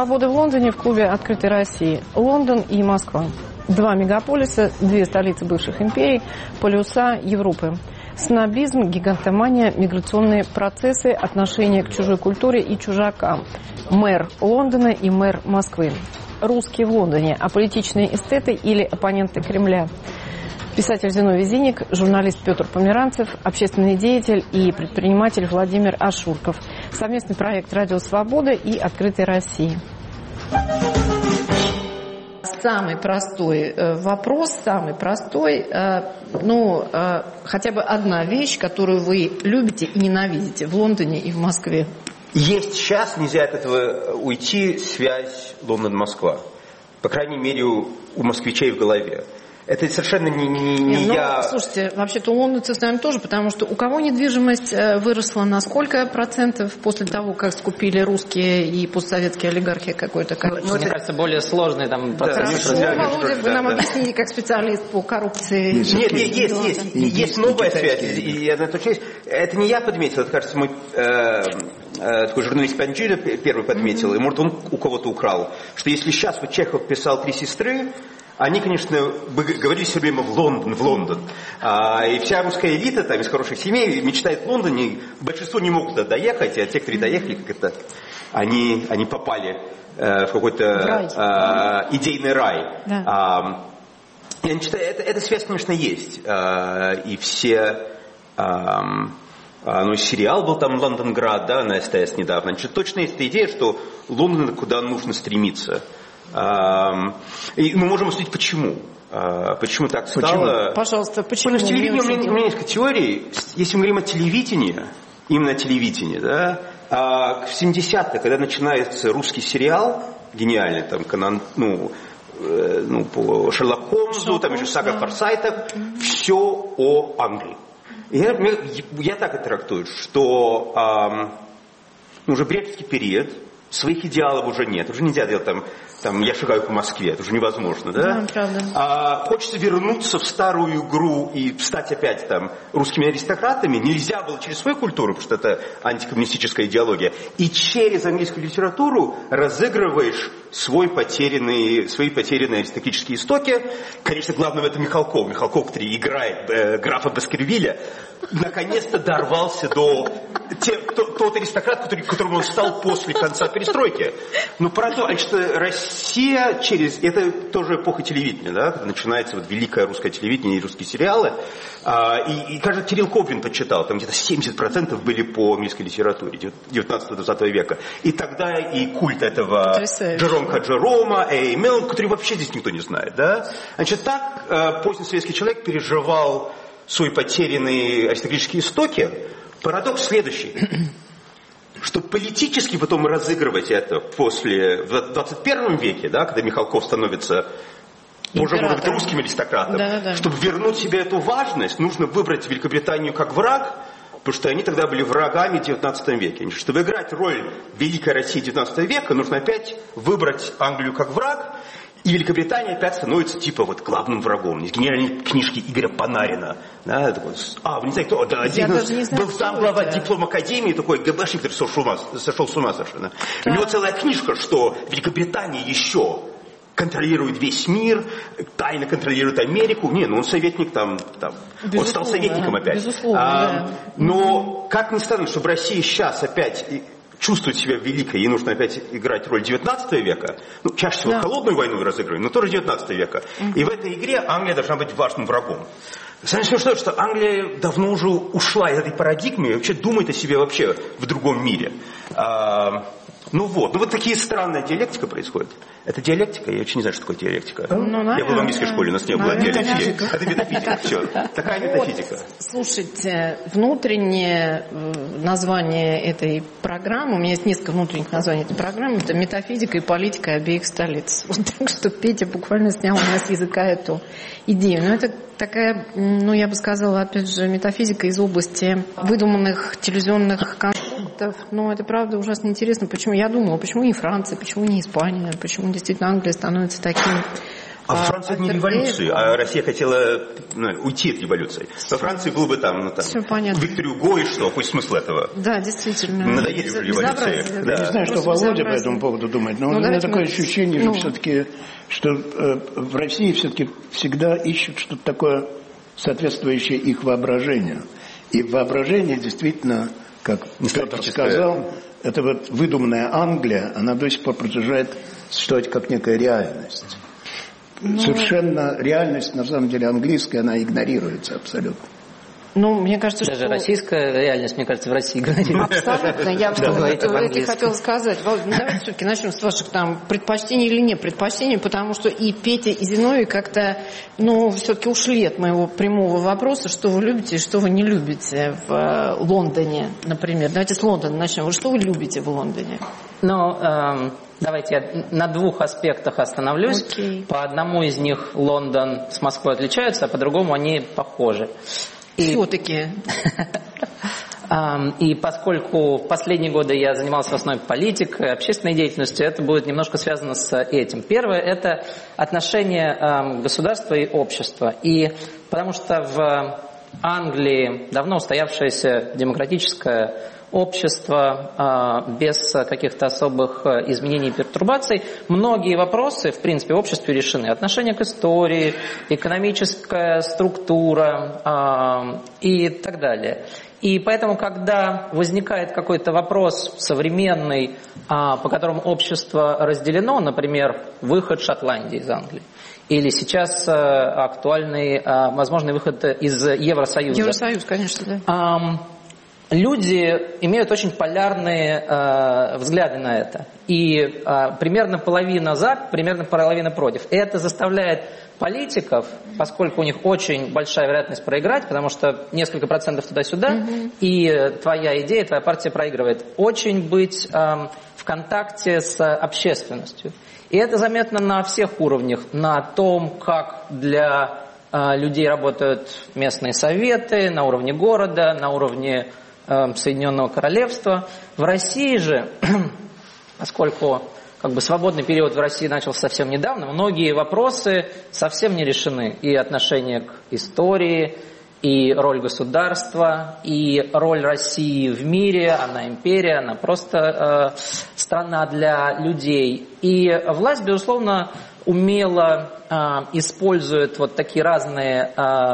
свободы» в Лондоне в клубе «Открытой России». Лондон и Москва. Два мегаполиса, две столицы бывших империй, полюса Европы. Снобизм, гигантомания, миграционные процессы, отношение к чужой культуре и чужакам. Мэр Лондона и мэр Москвы. Русские в Лондоне, аполитичные эстеты или оппоненты Кремля. Писатель Зиновий Зиник, журналист Петр Померанцев, общественный деятель и предприниматель Владимир Ашурков. Совместный проект «Радио Свобода» и «Открытой России». Самый простой вопрос, самый простой, хотя бы одна вещь, которую вы любите и ненавидите в Лондоне и в Москве. Есть сейчас, нельзя от этого уйти, связь Лондон-Москва. По крайней мере, у москвичей в голове. Это совершенно не я... Слушайте, вообще-то у лондонцев с нами тоже, потому что у кого недвижимость выросла на сколько процентов после того, как скупили русские и постсоветские олигархи какое-то количество? Мне кажется, более сложный там процесс. Володя, вы нам объясните, как специалист по коррупции. Нет, есть новая связь. И это не я подметил, это, кажется, мой такой журналист Панджида первый подметил, и, может, он у кого-то украл, что если сейчас вот Чехов писал «Три сестры», они, конечно, говорили все время в Лондон. И вся русская элита там, из хороших семей мечтает в Лондоне. Большинство не могут туда доехать, а те, кто доехали, они попали в какой-то идейный рай. Да. Я считаю, эта связь, конечно, есть. И все... сериал был там «Лондонград», да, на СТС недавно. Значит, точно есть эта идея, что Лондон куда нужно стремиться. И мы можем судить, почему. Почему так стало? Пожалуйста, почему? Потому что телевидение, у меня несколько теорий. Если мы говорим о телевидении, именно телевидении, да, в 70-х, когда начинается русский сериал, гениальный, там, по Шерлоку Холмсу, там еще сага Форсайтов, все о Англии. И я так это трактую, что уже брежневский период, своих идеалов уже нет. Уже нельзя делать там я шагаю по Москве, это уже невозможно, да? Правда. Хочется вернуться в старую игру и стать опять там русскими аристократами. Нельзя было через свою культуру, потому что это антикоммунистическая идеология. И через английскую литературу разыгрываешь свои потерянные аристократические истоки. Конечно, главное в этом Михалков. Михалков, который играет графа Баскервилля, наконец-то дорвался до тот аристократ, которым он стал после конца перестройки. Но правда, что Россия это тоже эпоха телевидения, да, когда начинается вот великое русское телевидение и русские сериалы. И кажется, Кирилл Коврин подсчитал, там где-то 70% были по английской литературе 19-20 века. И тогда и культ этого Джеромка Джерома, Мелн, который вообще здесь никто не знает, да. Значит, так поздний советский человек переживал свои потерянные аристократические истоки. Парадокс следующий, что политически потом разыгрывать это в 21 веке, да, когда Михалков становится уже, может быть, русским аристократом, чтобы вернуть себе эту важность, нужно выбрать Великобританию как враг, потому что они тогда были врагами в 19 веке. Чтобы играть роль Великой России 19 века, нужно опять выбрать Англию как враг, и Великобритания опять становится типа вот главным врагом. Есть гениальные книжки Игоря Панарина. Да, такой, вы не знаете, кто? Да, был сам глава диплом-академии, такой ГБшник, который сошел с ума совершенно. У него целая книжка, что Великобритания еще контролирует весь мир, тайно контролирует Америку. Он советник он стал советником опять. Безусловно, Но как ни странно, чтобы Россия сейчас опять чувствует себя великой, ей нужно опять играть роль 19 века, чаще всего холодную войну разыгрываем, но тоже 19 века. И в этой игре Англия должна быть важным врагом. Самое смешное, что Англия давно уже ушла из этой парадигмы и вообще думает о себе вообще в другом мире. Вот такие странная диалектика происходит. Это диалектика? Я вообще не знаю, что такое диалектика. Я был в английской школе, у нас не было диалектики. Это метафизика, все. Такая метафизика. Слушайте, внутреннее название этой программы, у меня есть несколько внутренних названий этой программы, это метафизика и политика обеих столиц. Так что Петя буквально снял у нас с языка эту идею. Но это такая, я бы сказала, опять же, метафизика из области выдуманных телевизионных конструктов. Но это правда ужасно интересно. Я думала, почему не Франция, почему не Испания, почему действительно Англия становится таким А Франция это не революция, а Россия хотела уйти от революции. Во Франции был бы там Виктор Юго и что, хоть смысл этого? Да, действительно. Надоели уже революции. Да. Я не знаю, что Володя по этому поводу думает, но у меня такое ощущение, что все-таки, что в России все-таки всегда ищут что-то такое, соответствующее их воображению. И воображение действительно, как Петр сказал, это вот выдуманная Англия, она до сих пор продолжает существовать как некая реальность. Совершенно реальность, на самом деле, английская, она игнорируется абсолютно. Мне кажется, даже что... российская реальность, мне кажется, в России игнорируется. Абсолютно. Я это хотела сказать. Давайте все-таки начнем с ваших предпочтений или не предпочтений, потому что и Петя, и Зиновий как-то, все-таки ушли от моего прямого вопроса, что вы любите и что вы не любите в Лондоне, например. Давайте с Лондона начнем. Что вы любите в Лондоне? Давайте я на двух аспектах остановлюсь. Окей. По одному из них Лондон с Москвой отличаются, а по другому они похожи. Все-таки. И поскольку в последние годы я занимался в основном политикой, общественной деятельностью, это будет немножко связано с этим. Первое – это отношение государства и общества. И потому что в Англии давно устоявшееся демократическое общество без каких-то особых изменений и пертурбаций, многие вопросы, в принципе, в обществе решены. Отношение к истории, экономическая структура и так далее. И поэтому, когда возникает какой-то вопрос современный, по которому общество разделено, например, выход Шотландии из Англии, или сейчас актуальный возможный выход из Евросоюза. Евросоюз, конечно, да. Люди имеют очень полярные взгляды на это. И примерно половина за, примерно половина против. И это заставляет политиков, поскольку у них очень большая вероятность проиграть, потому что несколько процентов туда-сюда, и твоя идея, твоя партия проигрывает, очень быть в контакте с общественностью. И это заметно на всех уровнях. На том, как для людей работают местные советы, на уровне города, на уровне Соединенного Королевства. В России же, поскольку свободный период в России начался совсем недавно, многие вопросы совсем не решены. И отношение к истории, и роль государства, и роль России в мире. Она империя, она просто страна для людей. И власть, безусловно, умело использует вот такие разные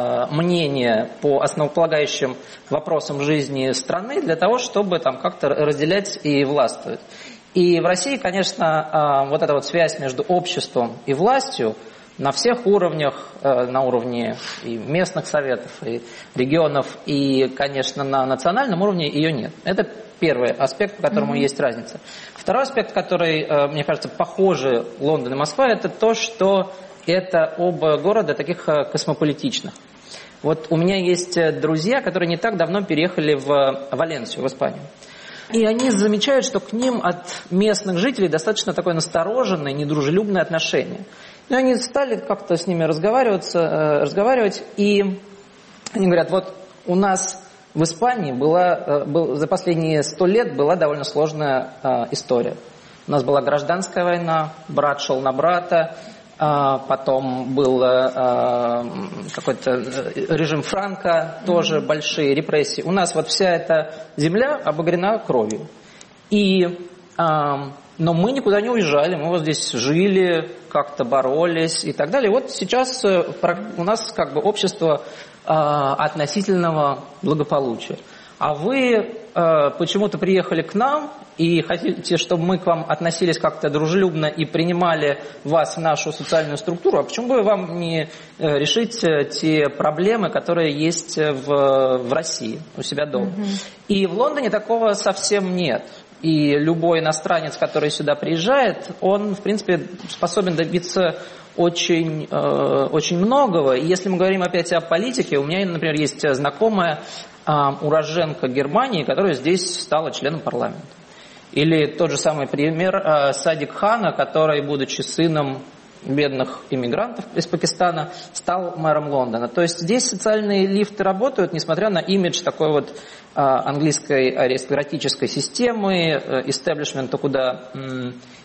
мнения по основополагающим вопросам жизни страны для того, чтобы как-то разделять и властвовать. И в России, конечно, вот эта вот связь между обществом и властью на всех уровнях, на уровне и местных советов, и регионов, и, конечно, на национальном уровне ее нет. Это первый аспект, по которому есть разница. Второй аспект, который, мне кажется, похожи Лондон и Москва, это то, что это оба города таких космополитичных. Вот у меня есть друзья, которые не так давно переехали в Валенсию, в Испанию. И они замечают, что к ним от местных жителей достаточно такое настороженное, недружелюбное отношение. И они стали как-то с ними разговаривать, и они говорят, вот у нас в Испании за последние 100 лет была довольно сложная история. У нас была гражданская война, брат шел на брата, потом был какой-то режим Франко, тоже большие репрессии. У нас вот вся эта земля обогрена кровью. Но мы никуда не уезжали, мы вот здесь жили, как-то боролись и так далее. Вот сейчас у нас общество относительного благополучия. А вы почему-то приехали к нам и хотите, чтобы мы к вам относились как-то дружелюбно и принимали вас в нашу социальную структуру. А почему бы вам не решить те проблемы, которые есть в России, у себя дома? И в Лондоне такого совсем нет. И любой иностранец, который сюда приезжает, он, в принципе, способен добиться очень многого. И если мы говорим опять о политике, у меня, например, есть знакомая уроженка Германии, которая здесь стала членом парламента. Или тот же самый пример Садик Хана, который, будучи сыном бедных иммигрантов из Пакистана, стал мэром Лондона. То есть здесь социальные лифты работают, несмотря на имидж такой вот английской аристократической системы, истеблишмента, куда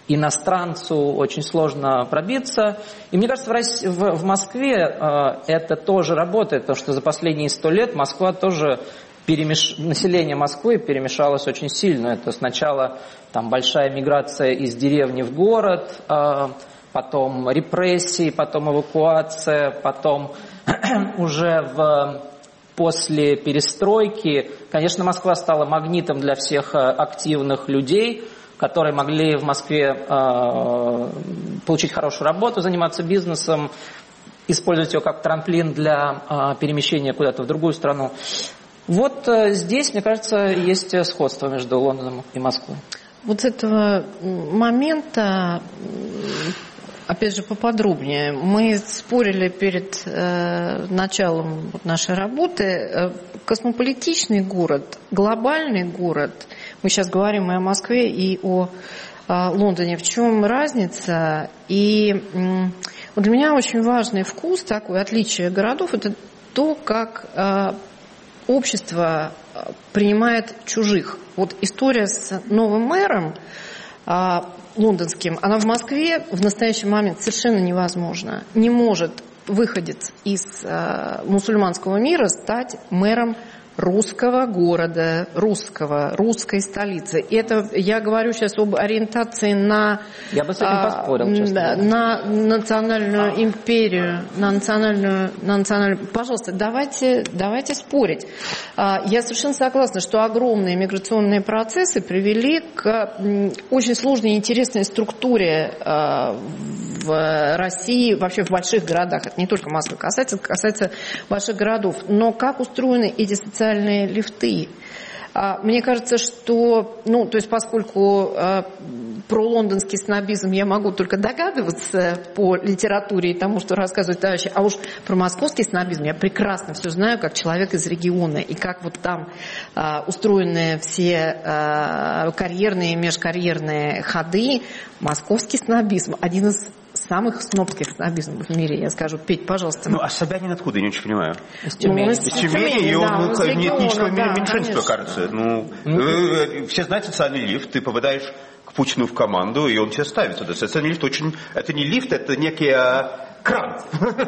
иностранцу очень сложно пробиться. И мне кажется, в Москве это тоже работает, потому что за последние 100 лет Москва тоже население Москвы перемешалось очень сильно. Это сначала там большая миграция из деревни в город, потом репрессии, потом эвакуация, потом уже после перестройки, конечно, Москва стала магнитом для всех активных людей, которые могли в Москве получить хорошую работу, заниматься бизнесом, использовать его как трамплин для перемещения куда-то в другую страну. Вот здесь, мне кажется, есть сходство между Лондоном и Москвой. Вот с этого момента, опять же, поподробнее. Мы спорили перед началом нашей работы. Космополитичный город, глобальный город. Мы сейчас говорим и о Москве, и о Лондоне. В чем разница? И вот для меня очень важный вкус, такое отличие городов, это то, как общество принимает чужих. Вот история с новым мэром лондонским, она в Москве в настоящий момент совершенно невозможна. Не может выходец из мусульманского мира стать мэром русского города, русской столицы. И это я говорю сейчас об ориентации на, я бы с этим поспорил, честно. На национальную империю, на национальную. Пожалуйста, давайте спорить. Я совершенно согласна, что огромные миграционные процессы привели к очень сложной и интересной структуре в России, вообще в больших городах. Это не только Москва касается больших городов. Но как устроены эти социальные лифты? Мне кажется, что, то есть поскольку про лондонский снобизм я могу только догадываться по литературе и тому, что рассказывают товарищи, а уж про московский снобизм я прекрасно все знаю, как человек из региона, и как вот там устроены все карьерные и межкарьерные ходы. Московский снобизм один из самых снобских снобизмов в мире, я скажу. Петь, пожалуйста. А Собянин откуда? Я не очень понимаю. Из Тюмени. Из Тюмени, и он этнического меньшинства, кажется. Все знают социальный лифт, ты попадаешь к Путину в команду, и он тебя ставит сюда. Социальный лифт это не лифт, это некий кран.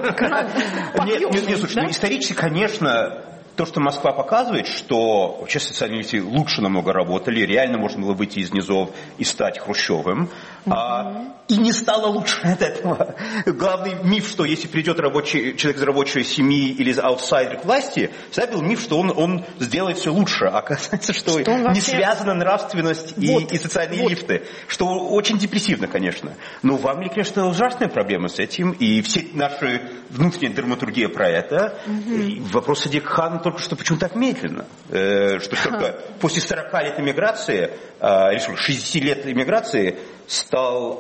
Нет, слушай, исторически, конечно, то, что Москва показывает, что вообще социальные лифты лучше намного работали, реально можно было выйти из низов и стать Хрущевым, и не стало лучше от этого. Главный миф, что если придет человек из рабочей семьи или из аутсайдер к власти, всегда был миф, что он сделает все лучше. А оказывается, что не связана нравственность и социальные лифты. Что очень депрессивно, конечно. Но в Англии, конечно, ужасная проблема с этим, и все наши внутренняя драматургия про это. Вопрос Садик Хана только что почему так медленно. Что только после 40 лет эмиграции, 60 лет эмиграции, стал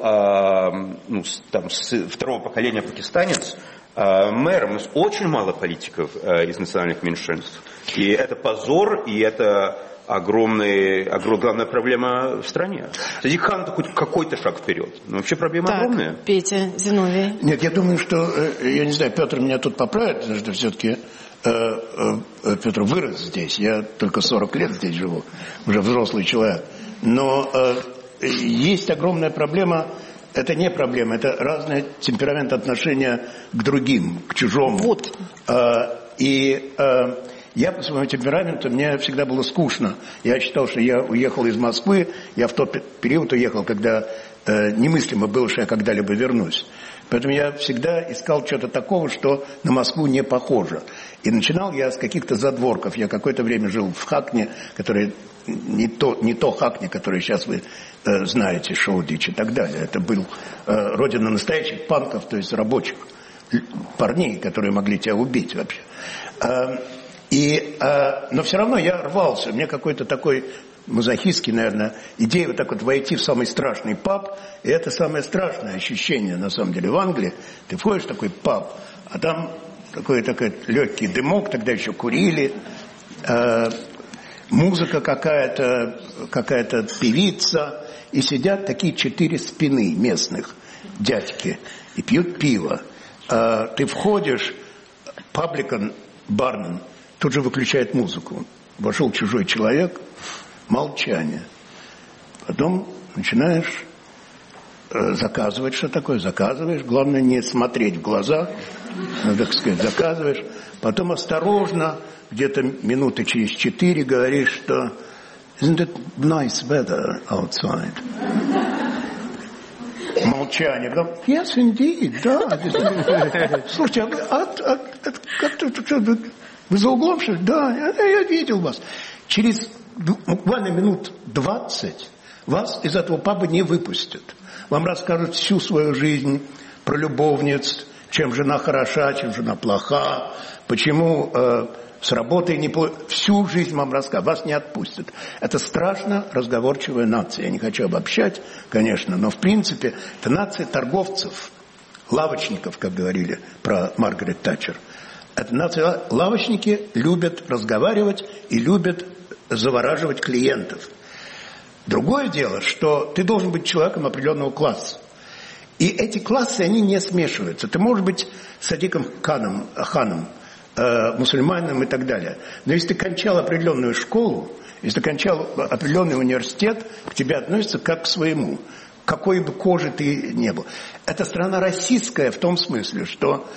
с второго поколения пакистанец мэром. У нас очень мало политиков из национальных меньшинств. И это позор, и это главная проблема в стране. Садик Хан это хоть какой-то шаг вперед. Но вообще проблема огромная. Петя, Зиновий. Нет, я думаю, что, я не знаю, Петр меня тут поправит, потому что все-таки Петр вырос здесь. Я только 40 лет здесь живу, уже взрослый человек. Но есть огромная проблема. Это не проблема, это разный темперамент отношения к другим, к чужому. Вот. Я по своему темпераменту, мне всегда было скучно. Я считал, что я уехал из Москвы, я в тот период уехал, когда немыслимо было, что я когда-либо вернусь. Поэтому я всегда искал что-то такого, что на Москву не похоже. И начинал я с каких-то задворков. Я какое-то время жил в Хакне, который не то Хакне, которое сейчас вы знаете, Шоудич и так далее. Это был родина настоящих панков, то есть рабочих парней, которые могли тебя убить вообще. Но все равно я рвался. Мне какой-то такой мазохистский, наверное, идея вот так вот войти в самый страшный паб. И это самое страшное ощущение, на самом деле, в Англии. Ты входишь в такой паб, а там такой легкий дымок, тогда еще курили, музыка какая-то певица. И сидят такие 4 спины местных дядьки и пьют пиво. Ты входишь, пабликан, бармен, тут же выключает музыку. Вошел чужой человек, молчание. Потом начинаешь заказывать, что такое, заказываешь. Главное не смотреть в глаза, так сказать, заказываешь. Потом осторожно, где-то минуты через 4 говоришь, что «Isn't it nice weather outside?» Молчание. Потом «Yes, indeed, да». Слушайте, вы за углом, что ли? Да, я видел вас. Через буквально минут 20 вас из этого паба не выпустят. Вам расскажут всю свою жизнь про любовниц, чем жена хороша, чем жена плоха, почему с работой не... Всю жизнь вам расскажут, вас не отпустят. Это страшно разговорчивая нация. Я не хочу обобщать, конечно, но в принципе это нация торговцев, лавочников, как говорили про Маргарет Тэтчер. Это нация... Лавочники любят разговаривать и любят завораживать клиентов. Другое дело, что ты должен быть человеком определенного класса. И эти классы, они не смешиваются. Ты можешь быть Садиком ханом, мусульманином и так далее. Но если ты кончал определенную школу, если ты кончал определенный университет, к тебе относятся как к своему. Какой бы кожи ты ни был. Это страна российская в том смысле, что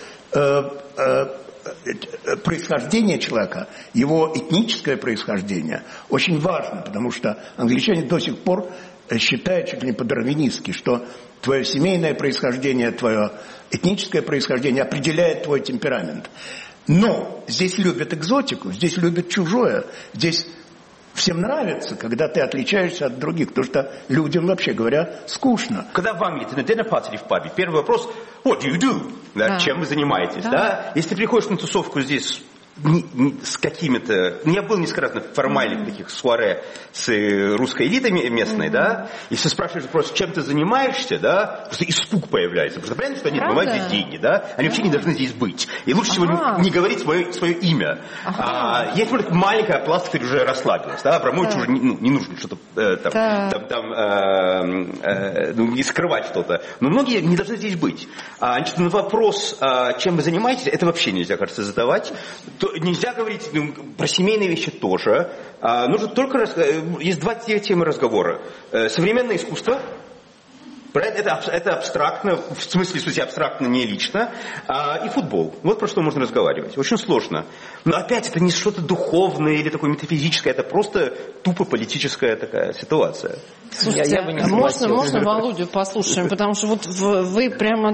происхождение человека, его этническое происхождение очень важно, потому что англичане до сих пор считают чуть ли не по-дарвинистски, что твое семейное происхождение, твое этническое происхождение определяет твой темперамент. Но здесь любят экзотику, здесь любят чужое, здесь всем нравится, когда ты отличаешься от других, потому что людям, вообще говоря, скучно. Когда в Англии ты на dinner party в пабе, первый вопрос what do you do? Да, чем вы занимаетесь? Да? Если ты приходишь на тусовку здесь с какими-то... Я был несколько раз на формальных таких суаре с русской элитой местной, да, если спрашиваешь вопрос, чем ты занимаешься, да, просто испуг появляется. Потому что понятно, что они отмывают здесь деньги, да, они вообще не должны здесь быть. И лучше всего не говорить свое имя. Есть маленькая пласт, который уже расслабилась, да, Абрамович уже не нужно что-то не скрывать что-то. Но многие не должны здесь быть. Значит, на вопрос, чем вы занимаетесь, это вообще нельзя, кажется, задавать. Нельзя говорить про семейные вещи тоже. Нужно только... Есть два темы разговора. Современное искусство. Это абстрактно, в смысле абстрактно, не лично. И футбол. Вот про что можно разговаривать. Очень сложно. Но опять это не что-то духовное или такое метафизическое. Это просто тупо политическая такая ситуация. Слушайте, я бы не можно Володю послушаем? Потому что вот вы прямо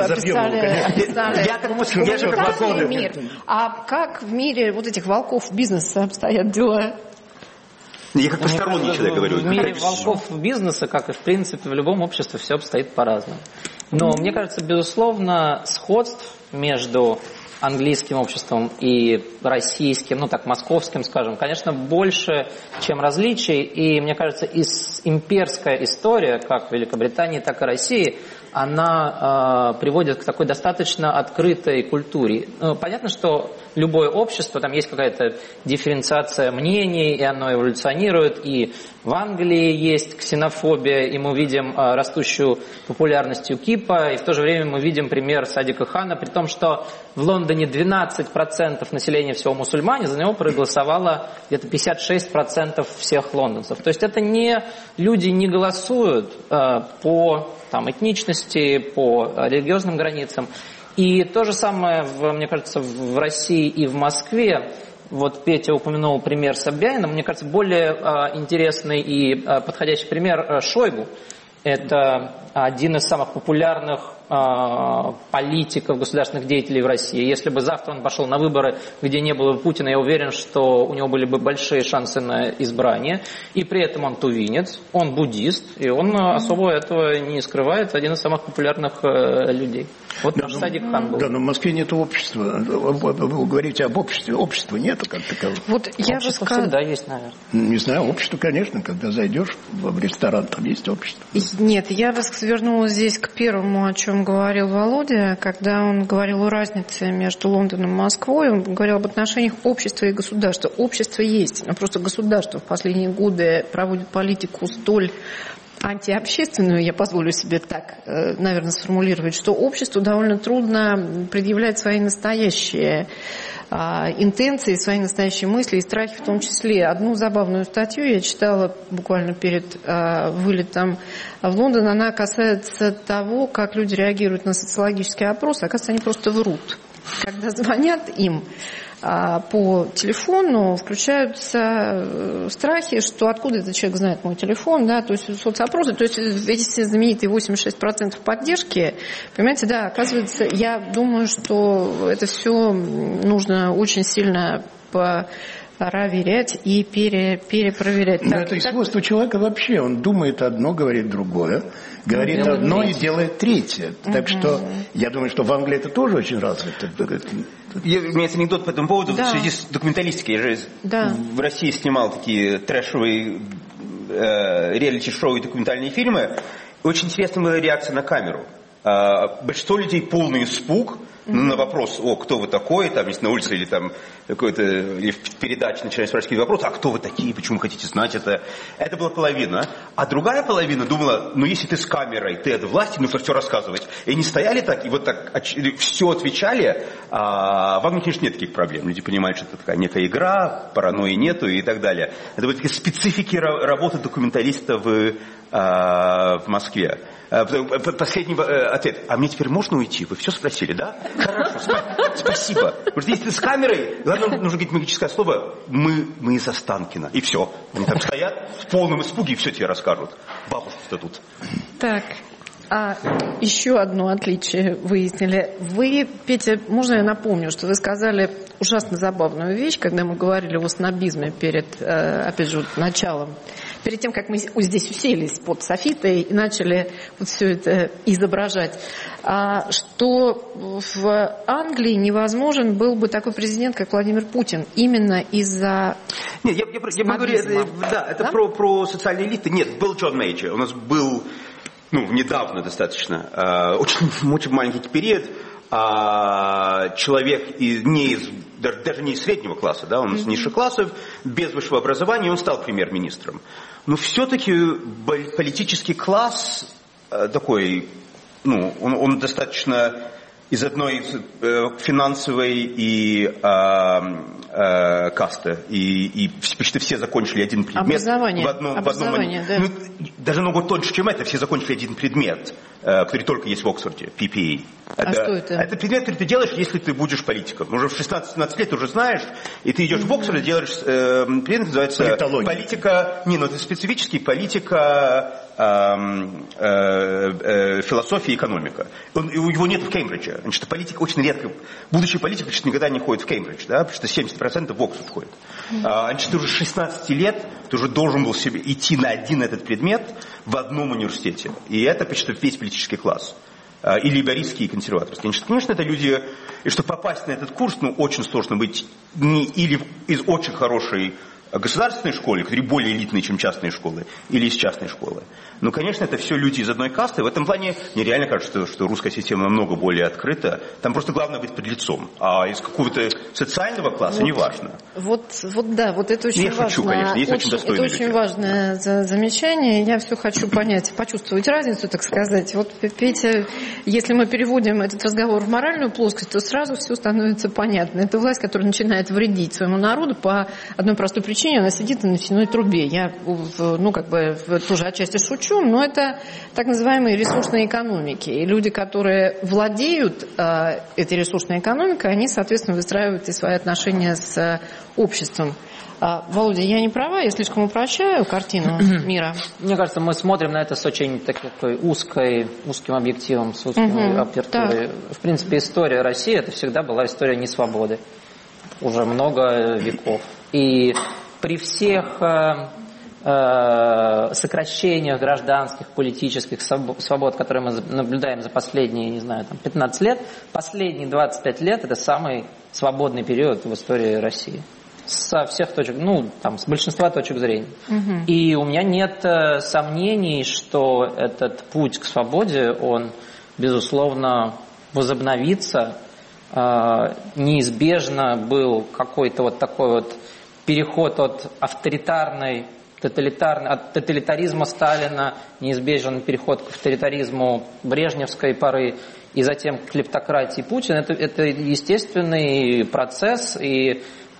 описали мир. А как в мире вот этих волков бизнеса обстоят дела? Я как посторонний человек говорю. В мире волков бизнеса, как и в принципе в любом обществе, все обстоит по-разному. Но мне кажется, безусловно, сходств между английским обществом и российским, московским, скажем, конечно, больше, чем различий. И, мне кажется, имперская история, как в Великобритании, так и России, она приводит к такой достаточно открытой культуре. Понятно, что любое общество, там есть какая-то дифференциация мнений, и оно эволюционирует, и в Англии есть ксенофобия, и мы видим растущую популярность ЮКИПа, и в то же время мы видим пример Садика Хана, при том, что в Лондоне 12% населения всего мусульмане, за него проголосовало где-то 56% всех лондонцев. То есть это не люди не голосуют по этничности, по религиозным границам. И то же самое, мне кажется, в России и в Москве. Вот Петя упомянул пример Собянина. Мне кажется, более интересный и подходящий пример Шойгу. Это один из самых популярных политиков, государственных деятелей в России. Если бы завтра он пошел на выборы, где не было бы Путина, я уверен, что у него были бы большие шансы на избрание. И при этом он тувинец, он буддист, и он особо этого не скрывает. Один из самых популярных людей. Вот наш Садик Хан был. Да, но в Москве нет общества. Вы говорите об обществе. Общества нету как такового. Вот я общество всегда есть, наверное. Не знаю, общество, конечно. Когда зайдешь в ресторан, там есть общество. Нет, я вас вернула здесь к первому, о чем говорил Володя, когда он говорил о разнице между Лондоном и Москвой. Он говорил об отношениях общества и государства. Общество есть, но просто государство в последние годы проводит политику столь антиобщественную, я позволю себе так, наверное, сформулировать, что обществу довольно трудно предъявлять свои настоящие интенции, свои настоящие мысли и страхи в том числе. Одну забавную статью я читала буквально перед вылетом в Лондон. Она касается того, как люди реагируют на социологические опросы. Оказывается, они просто врут. Когда звонят им по телефону, включаются страхи, что откуда этот человек знает мой телефон, да, то есть соцопросы, то есть эти все знаменитые 86% поддержки, понимаете, да, оказывается, я думаю, что это все нужно очень сильно проверять и перепроверять. Но это и свойство человека вообще. Он думает одно, говорит другое, говорит одно и делает третье. Так что я думаю, что в Англии это тоже очень развито. У меня есть анекдот по этому поводу в связи с документалистикой. Я же в России снимал такие трэшевые реалити-шоу и документальные фильмы. Очень интересная была реакция на камеру. Большинство людей полный испуг на вопрос, кто вы такой, там, если на улице или там какой-то или в передаче начинают спрашивать какие-то вопросы, а кто вы такие, почему хотите знать это. Это была половина. А другая половина думала, если ты с камерой, ты от власти, нужно все рассказывать. И они стояли так, и вот так все отвечали. В Англии, конечно, нет таких проблем. Люди понимают, что это такая некая игра, паранойи нету и так далее. Это были такие специфики работы документалиста в Москве. Последний ответ. А мне теперь можно уйти? Вы все спросили, да? Хорошо, спасибо. Потому что если ты с камерой, главное, нужно говорить магическое слово, мы из Останкино. И все. Они там стоят в полном испуге и все тебе расскажут. Бабушка-то тут. Так, еще одно отличие выяснили. Вы, Петя, можно я напомню, что вы сказали ужасно забавную вещь, когда мы говорили о снобизме перед, опять же, началом. Перед тем, как мы здесь уселись под софитой и начали вот все это изображать, что в Англии невозможен был бы такой президент, как Владимир Путин, именно из-за... Нет, я говорю, это про социальные элиты. Нет, был Джон Мейджор. У нас был, недавно достаточно, очень маленький период, человек даже не из среднего класса, да, он из низших классов, без высшего образования, он стал премьер-министром. Но все-таки политический класс такой, он достаточно из одной финансовой и касты, и почти все закончили один предмет. Образование, да. Даже много тоньше, чем это, все закончили один предмет, который только есть в Оксфорде, PPE. Что это? Это предмет, который ты делаешь, если ты будешь политиком. Уже в 16-17 лет ты уже знаешь, и ты идешь в Оксфорд и делаешь предмет, называется политика, это специфический политика, философия и экономика. Его нет в Кембридже. Значит, политика очень редко, будущий политик почти никогда не ходит в Кембридж, да, потому что 70% в Оксфорд ходит. Значит, ты уже 16 лет, ты уже должен был себе идти на один этот предмет в одном университете. И это почти весь политический класс. И лейбористские, и консерваторские. Значит, конечно, это люди, и чтобы попасть на этот курс, очень сложно быть или из очень хорошей государственной школе, которые более элитные, чем частные школы, или из частной школы. Но, конечно, это все люди из одной касты. В этом плане мне реально кажется, что русская система намного более открыта. Там просто главное быть подлецом. А из какого-то социального класса не важно. Вот это очень важно. Шучу, конечно, есть очень достойные люди. Это очень важное замечание. Я все хочу почувствовать разницу, так сказать. Вот, Петя, если мы переводим этот разговор в моральную плоскость, то сразу все становится понятно. Это власть, которая начинает вредить своему народу по одной простой причине. Она сидит на нефтяной трубе. Я, тоже отчасти шучу, но это так называемые ресурсные экономики. И люди, которые владеют этой ресурсной экономикой, они, соответственно, выстраивают и свои отношения с обществом. Володя, я не права? Я слишком упрощаю картину мира? Мне кажется, мы смотрим на это с очень такой узким объективом, с узкой апертурой. В принципе, история России, это всегда была история несвободы. Уже много веков. И при всех сокращениях гражданских, политических свобод, которые мы наблюдаем за последние, 15 лет, последние 25 лет – это самый свободный период в истории России. Со всех точек, с большинства точек зрения. И у меня нет сомнений, что этот путь к свободе, он, безусловно, возобновится. Неизбежно был какой-то такой переход от авторитарной от тоталитаризма Сталина неизбежен переход к авторитаризму брежневской поры и затем к клептократии Путина. Это естественный процесс, и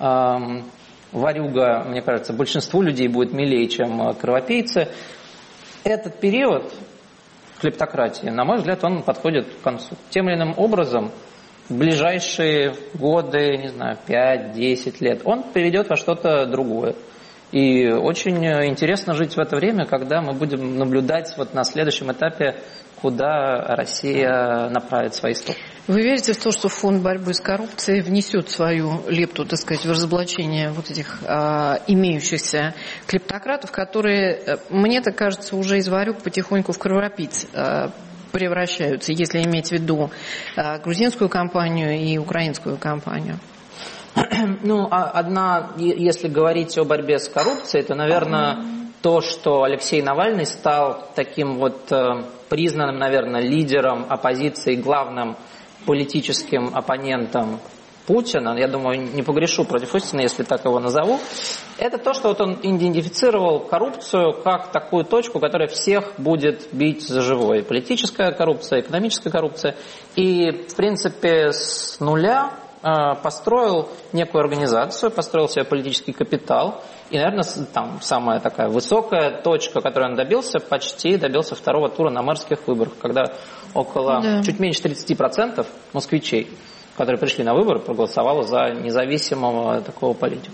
ворюга, мне кажется, большинству людей будет милее, чем кровопийцы. Этот период клептократии, на мой взгляд, он подходит к концу. Тем или иным образом, в ближайшие годы, не знаю, 5-10 лет, он приведет во что-то другое. И очень интересно жить в это время, когда мы будем наблюдать вот на следующем этапе, куда Россия направит свои стопы. Вы верите в то, что фонд борьбы с коррупцией внесет свою лепту, так сказать, в разоблачение вот этих имеющихся клептократов, которые, мне так кажется, уже из ворюг потихоньку в кровопийц превращаются, если иметь в виду грузинскую кампанию и украинскую кампанию? Ну, если говорить о борьбе с коррупцией, то, наверное, то, что Алексей Навальный стал таким вот признанным, наверное, лидером оппозиции, главным политическим оппонентом Путина, я думаю, не погрешу против истины, если так его назову, это то, что вот он идентифицировал коррупцию как такую точку, которая всех будет бить за живое. Политическая коррупция, экономическая коррупция. И, в принципе, с нуля построил некую организацию, построил себе политический капитал. И, наверное, там самая такая высокая точка, которой он почти добился второго тура на мэрских выборах, когда около чуть меньше 30% москвичей, которые пришли на выборы, проголосовало за независимого такого политика.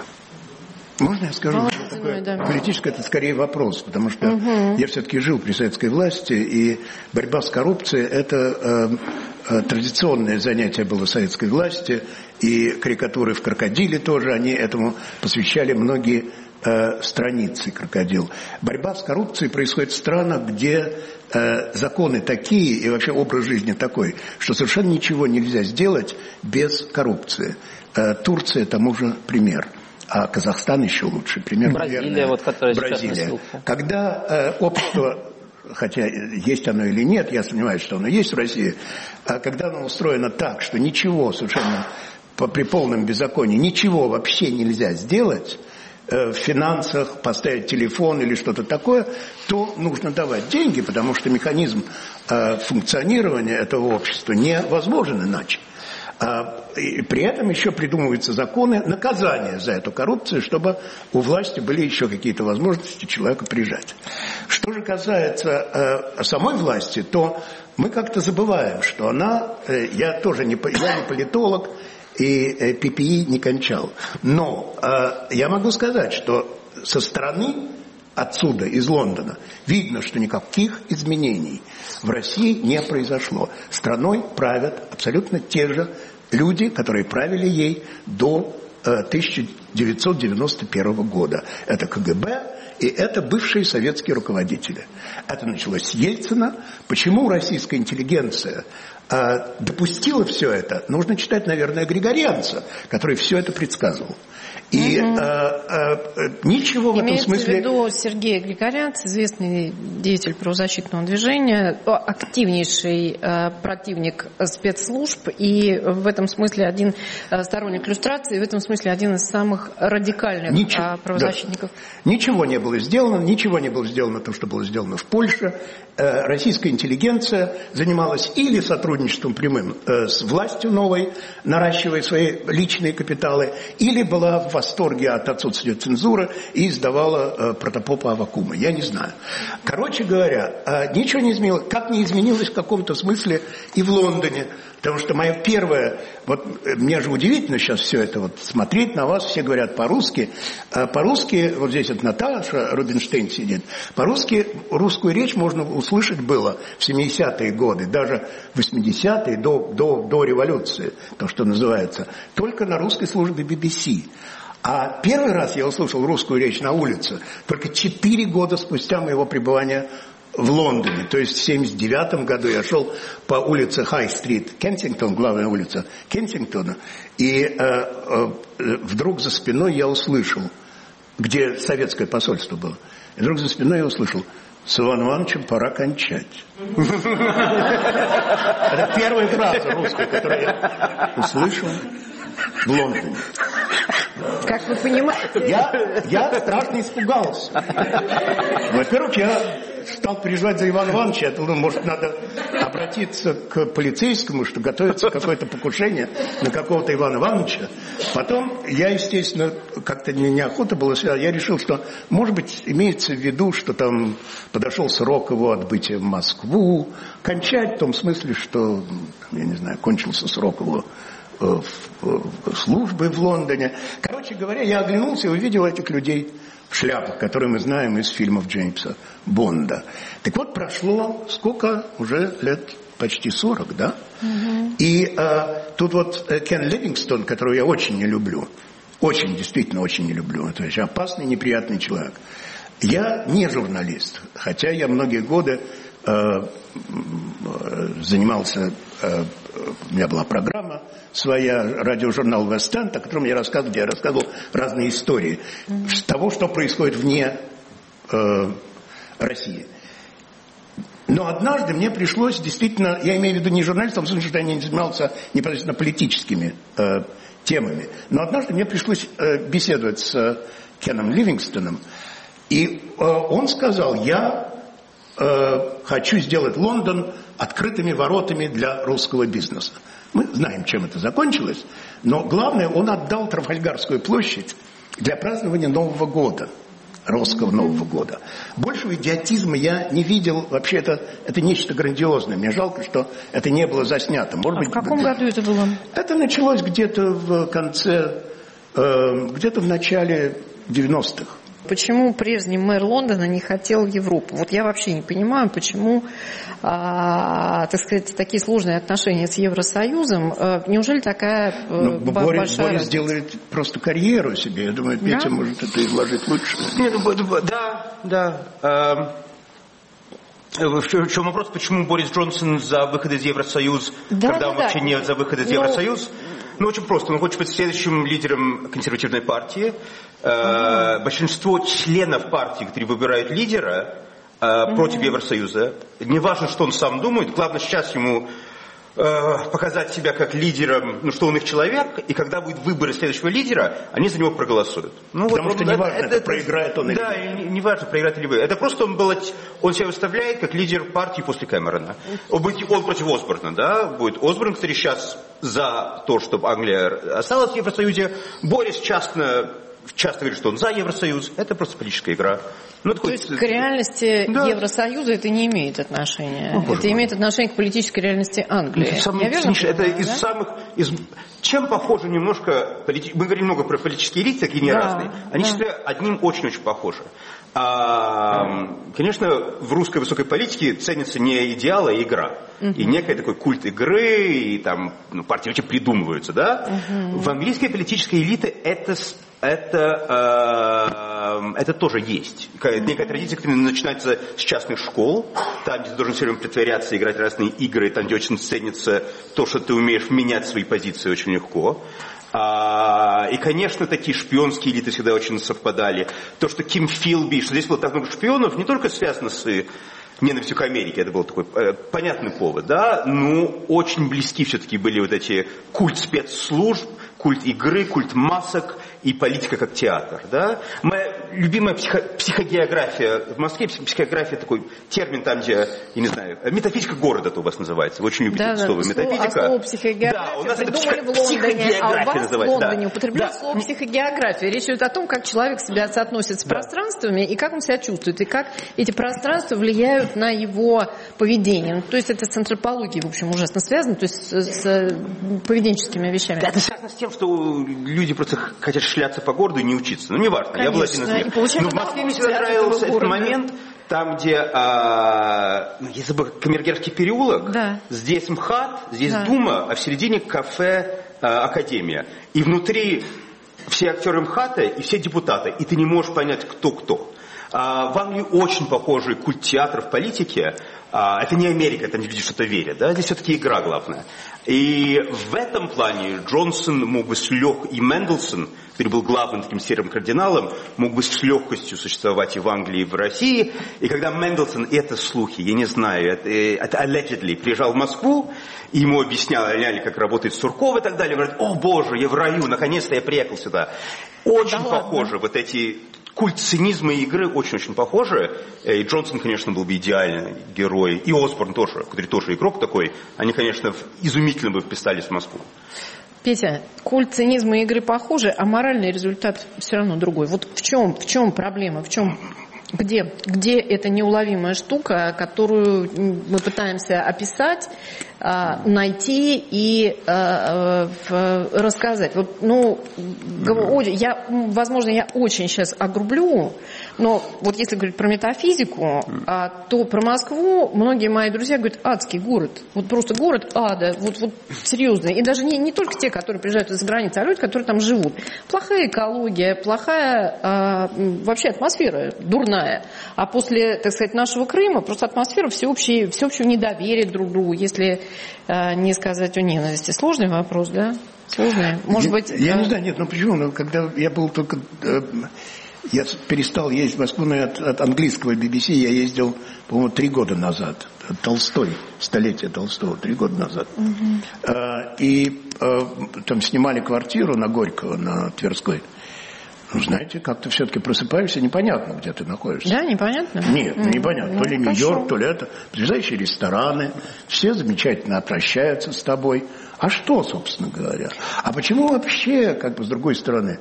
Можно я скажу, что такое политическое, это скорее вопрос, потому что я все-таки жил при советской власти, и борьба с коррупцией – это традиционное занятие было советской власти, и карикатуры в «Крокодиле» тоже, они этому посвящали многие страницы «Крокодил». Борьба с коррупцией происходит в странах, где законы такие и вообще образ жизни такой, что совершенно ничего нельзя сделать без коррупции. Турция тому же пример. А Казахстан еще лучше. Пример, Бразилия, наверное, вот, которая Бразилия. сейчас на слуху. Когда общество, хотя есть оно или нет, я сомневаюсь, что оно есть в России, когда оно устроено так, что ничего совершенно при полном беззаконии, ничего вообще нельзя сделать, в финансах, поставить телефон или что-то такое, то нужно давать деньги, потому что механизм функционирования этого общества невозможен иначе. И при этом еще придумываются законы наказания за эту коррупцию, чтобы у власти были еще какие-то возможности человека прижать. Что же касается самой власти, то мы как-то забываем, что она, я не политолог и ППИ не кончал, но я могу сказать, что со стороны отсюда, из Лондона, видно, что никаких изменений в России не произошло. Страной правят абсолютно те же люди, которые правили ей до 1991 года. Это КГБ и это бывшие советские руководители. Это началось с Ельцина. Почему российская интеллигенция допустила все это? Нужно читать, наверное, Григорянца, который все это предсказывал. И ничего в этом смысле... Имеется в виду Сергей Григорянц, известный деятель правозащитного движения, активнейший противник спецслужб и в этом смысле один сторонник люстрации, в этом смысле один из самых радикальных правозащитников. Да. Ничего не было сделано, то, что было сделано в Польше. Российская интеллигенция занималась или сотрудничеством прямым с властью новой, наращивая свои личные капиталы, или была в восторге от отсутствия цензуры и издавала протопопа Аввакума. Я не знаю. Короче говоря, ничего не изменилось. Как не изменилось в каком-то смысле и в Лондоне. Потому что мое первое, вот мне же удивительно сейчас все это вот смотреть на вас, все говорят по-русски. По-русски, вот здесь вот Наташа Рубинштейн сидит, по-русски русскую речь можно услышать было в 70-е годы, даже в 80-е, до революции, то, что называется, только на русской службе BBC. А первый раз я услышал русскую речь на улице только 4 года спустя моего пребывания в Лондоне. То есть в 1979 году я шел по улице Хай-стрит, Кенсингтон, главная улица Кенсингтона, и вдруг за спиной я услышал, где советское посольство было, и вдруг за спиной я услышал: с Иваном Ивановичем пора кончать. Это первая фраза русская, которую я услышал в Лондоне. Как вы понимаете? Я страшно испугался. Во-первых, я стал переживать за Ивана Ивановича. Я думал, может, надо обратиться к полицейскому, что готовится какое-то покушение на какого-то Ивана Ивановича. Потом я, естественно, как-то неохота было связать. Я решил, что, может быть, имеется в виду, что там подошел срок его отбытия в Москву. Кончать в том смысле, что, я не знаю, кончился срок его службы в Лондоне. Короче говоря, я оглянулся и увидел этих людей в шляпах, которые мы знаем из фильмов Джеймса Бонда. Так вот, прошло сколько? Уже лет почти 40, да? Угу. И тут вот Кен Ливингстон, которого я очень не люблю, очень, действительно очень не люблю, это очень опасный, неприятный человек. Я не журналист, хотя я многие годы занимался, у меня была программа своя, радиожурнал «Вест-Энд», о котором я рассказывал, где я рассказывал разные истории с того, что происходит вне России. Но однажды мне пришлось действительно, я имею в виду не журналистом, в смысле, что я не занимался непосредственно политическими темами, но однажды мне пришлось беседовать с Кеном Ливингстоном, и он сказал: я хочу сделать Лондон открытыми воротами для русского бизнеса. Мы знаем, чем это закончилось, но главное, он отдал Трафальгарскую площадь для празднования Нового года, русского Нового года. Большего идиотизма я не видел. Вообще это нечто грандиозное. Мне жалко, что это не было заснято. Может быть, в каком году это было? Это началось где-то в конце, где-то в начале 90-х. Почему прежний мэр Лондона не хотел Европу? Вот я вообще не понимаю, почему, так сказать, такие сложные отношения с Евросоюзом. Неужели такая большая... Борис делает просто карьеру себе. Я думаю, Петя может это изложить лучше. Да. В чем вопрос, почему Борис Джонсон за выход из Евросоюза, когда он вообще не за выход из Евросоюза? Ну, очень просто. Он хочет быть следующим лидером консервативной партии. Большинство членов партии, которые выбирают лидера против Евросоюза, не важно, что он сам думает, главное сейчас ему показать себя как лидером, ну, что он их человек, и когда будет выбор следующего лидера, они за него проголосуют. Ну, потому что не важно, это проиграет он или нет. Да, не важно, проиграет или вы. Это просто он себя выставляет как лидер партии после Кэмерона. Он против Осборна, да, будет Осборн, который сейчас за то, чтобы Англия осталась в Евросоюзе. Борис часто говорит, что он за Евросоюз. Это просто политическая игра. Ну, то есть к реальности Евросоюза это не имеет отношения. Это имеет отношение к политической реальности Англии. Чем похожи немножко... Мы говорим много про политические элиты, такие не разные. Они одним очень-очень похожи. Конечно, в русской высокой политике ценится не идеал, а игра. И некий такой культ игры, и там партии вообще придумываются, да? В английской политической элите это тоже есть. Некая традиция, которая начинается с частных школ, там, где ты должен все время притворяться, играть разные игры, там, где очень ценится то, что ты умеешь менять свои позиции очень легко. И, конечно, такие шпионские элиты всегда очень совпадали. То, что Ким Филби, что здесь было так много шпионов, не только связано с ненавистью к Америке, это был такой понятный повод, да, но очень близки все-таки были вот эти культ спецслужб, культ игры, культ масок и политика как театр, да. Моя любимая психогеография в Москве, психогеография такой термин там, где, я не знаю, метафизика города это у вас называется, вы очень любите это слово, метафизика. Слово психогеография у нас придумали в Лондоне, а у вас в Лондоне употребляют слово психогеография. Речь идет о том, как человек себя соотносит с пространствами и как он себя чувствует, и как эти пространства влияют на его поведение. То есть это с антропологией, в общем, ужасно связано, то есть с поведенческими вещами. Это связано с тем, что люди просто хотят шляться по городу и не учиться. Ну, неважно, конечно, я был один из них. Но в Москве мне всегда нравился этот момент, там, где я забыл, Камергерский переулок, здесь МХАТ, здесь Дума, а в середине кафе Академия. И внутри все актеры МХАТа и все депутаты, и ты не можешь понять, кто кто. В Англии очень похожий культ театра в политике. Это не Америка, это не люди что-то верят, да? Здесь все-таки игра главная. И в этом плане Джонсон мог бы и Мендельсон, который был главным таким серым кардиналом, мог бы с легкостью существовать и в Англии, и в России. И когда Мендельсон, это слухи, я не знаю, это allegedly, приезжал в Москву, и ему объясняли, как работает Сурков и так далее, говорят: о боже, я в раю, наконец-то я приехал сюда. Очень похоже, вот эти... Культ цинизма и игры очень-очень похожи. И Джонсон, конечно, был бы идеальный герой. И Осборн тоже, который тоже игрок такой. Они, конечно, изумительно бы вписались в Москву. Петя, культ цинизма и игры похожи, а моральный результат все равно другой. Вот в чем проблема, где эта неуловимая штука, которую мы пытаемся описать, найти и рассказать. Возможно, я очень сейчас огрублю, но вот если говорить про метафизику, то про Москву многие мои друзья говорят: адский город. Вот просто город ада, вот серьезно. И даже не только те, которые приезжают из-за границы, а люди, которые там живут. Плохая экология, плохая вообще атмосфера, дурная. А после, так сказать, нашего Крыма просто атмосфера всеобщего недоверия друг к другу, если не сказать о ненависти. Сложный вопрос, да? Сложный. Может быть... Я не знаю, нет, почему? Когда я был только... Я перестал ездить в Москву от английского BBC, я ездил, по-моему, 3 года назад. Толстой, столетие Толстого, 3 года назад. И там снимали квартиру на Горького, на Тверской. Знаете, как-то все-таки просыпаешься, непонятно, где ты находишься. Да, непонятно? Нет, непонятно. То ли Нью-Йорк, то ли это. Потрясающие рестораны, все замечательно обращаются с тобой. А что, собственно говоря? А почему вообще, с другой стороны,